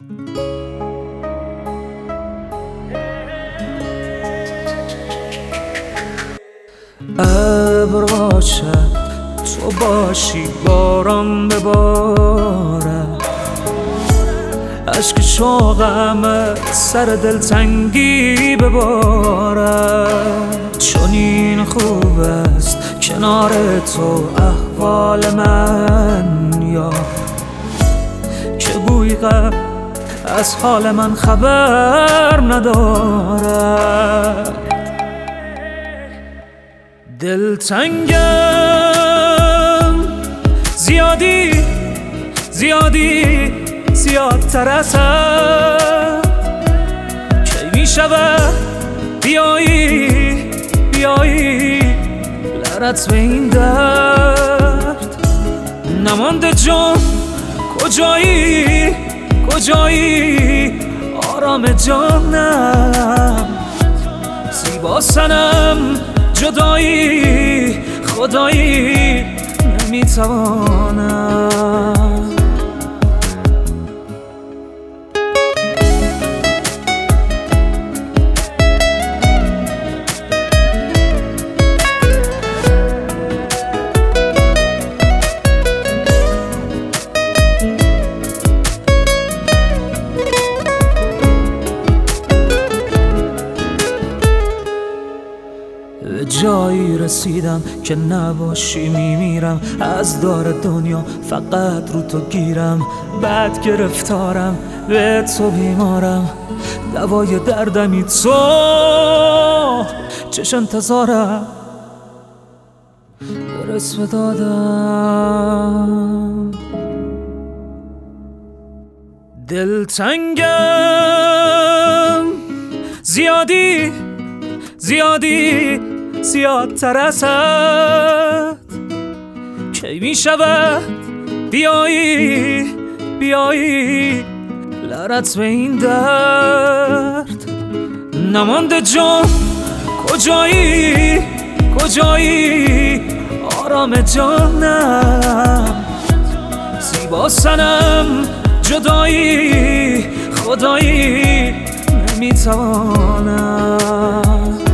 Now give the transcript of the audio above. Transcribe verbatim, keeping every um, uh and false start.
ابر باشد تو باشی باران ببارد، اشک شوقم سر دلتنگی ببارد. چون این خوب است کنار تو احوال من، یا که گویی غم از حال من خبر ندارد. دلتنگم زیادی زیادی زیادتر ازت، کی می شود بیایی بیایی لرت به این درد. نمانده جان کجایی کجایی آرام جانم، زیبا سنم جدایی خدایی نمیتوانم. به جایی رسیدم که نباشی میمیرم، از دار دنیا فقط رو تو گیرم. بعد گرفتارم به تو بیمارم، دوای دردمی تو، چش انتظارم برس به دادم. دلتنگم زیادی زیادی زیادتر ازت، کی می شود بیایی بیایی لرت به این درد. نمانده جان کجایی کجایی آرام جانم، زیبا سنم جدایی خدایی نمیتوانم.